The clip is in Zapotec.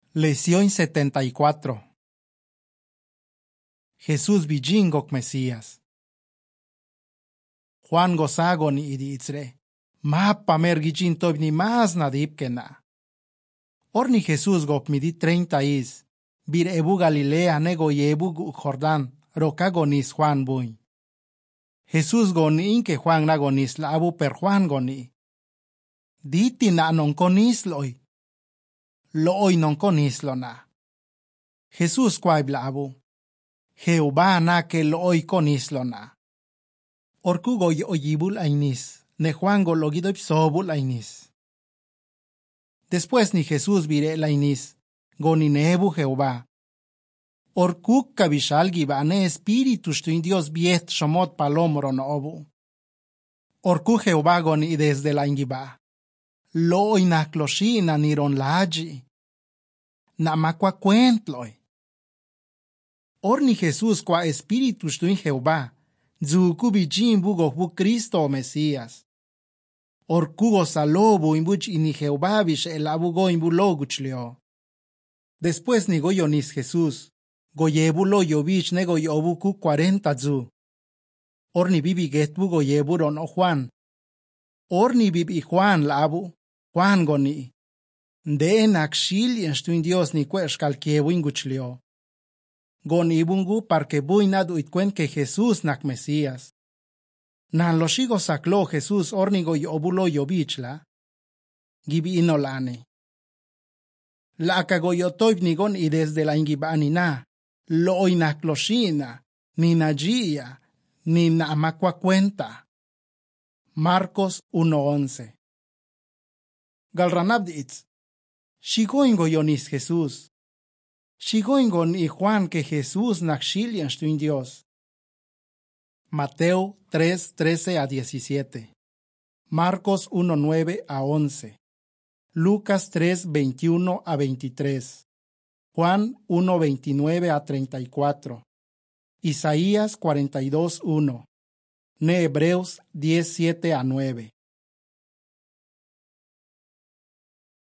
Lección 74. Jesús bijingok Mesías. Juan gozago ni iditzre. Mapa mergijin tob ni mas nadip kena. Orni Jesús gok midi 30 is. Bir ebu Galilea nego yebu Jordán. Rocagonis Juan buy. Jesús goni inke Juan nagonis la abu per Juan goni. Diti na non konis loy. Loy non konis lo na. Jesús kwaib la abu. Jehová na que loy konis lo na. Orkugo oyibul ainis. Ne Juan go logido sobul ainis. Después ni Jesús vire la inis. Goni nebu Jehová. Orkuk kabishal gibane espíritu stuin Dios biet shomot palomro no obu. Orku Jehová goni desde la ingiba. Lo inakloshina niron laji. Namakwa cuentloy. Orni Jesús qua espíritu stuin Jehová. Zuku bijin bugo bu Cristo Mesías. Orkugo salobu imbuch ini Jehová bish el abugo imbu loguchlio. Después ni goyonis Jesús. Goyebulo yovich nego yobuku 40 zu. Orni bibi getbu goyeburon o Juan. Orni bibi Juan la abu. Juan goni. De nakshil yenstuin Dios ni kweshkal kiebu inguchlio. Goni bungu parque buinadu itkwen que Jesús nak Mesías. Nan lo shigo saklo Jesús ornigo yobulo yobichla. Gibi inolane. La akagoyotoib nigon y desde la ingibanina. Lo inakloshina, ni najia, ni namakwa cuenta. Marcos 1:11. Galranabditz. Shigoingo yonis Jesús. Shigoingo ni Juan que Jesús nakshilian stuin Dios. Mateo 3:13-17. Marcos 1:9-11. Lucas 3:21-23. Juan 1:29-34. Isaías 42:1. Ne Hebreos 10:7-9.